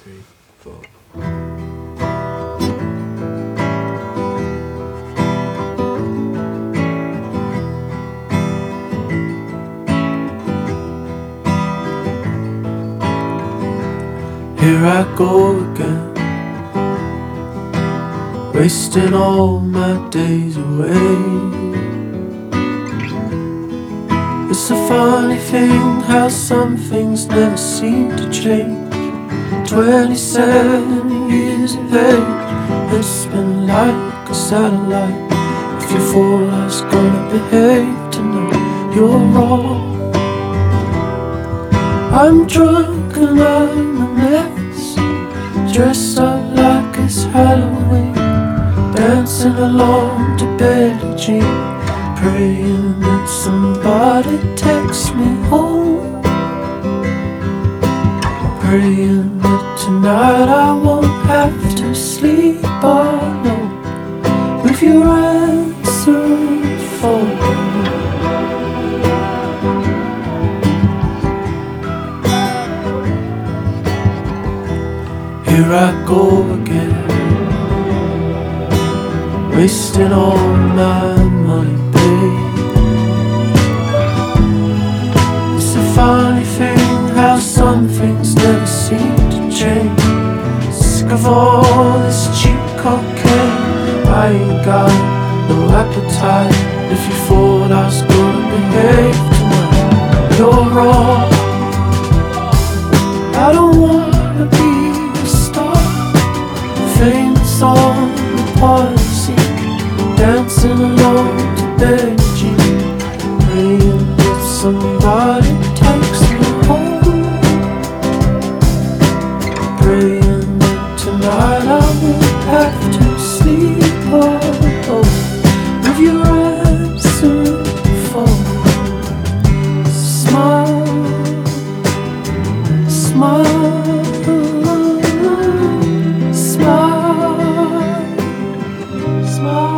3, 4. Here I go again, wasting all my days away. It's a funny thing how some things never seem to change. 27 years of age, it's been like a satellite. If you fall, I was gonna behave tonight. You're wrong. I'm drunk and I'm a mess, dressed up like it's Halloween, dancing along to Billie Jean, praying that somebody takes me home, praying that tonight I won't have to sleep alone with your answering phone. Here I go again, wasting all my money, babe. It's a funny thing how some things never seem to change. Sick of all this cheap cocaine, I ain't got no appetite. If you thought I was gonna behave tonight, you're wrong. I don't wanna be famous on the policy, dancing along to Billie Jean, praying that somebody takes me home, praying that tonight I won't have to sleep alone with your answering phone. Smile, smile. Smile.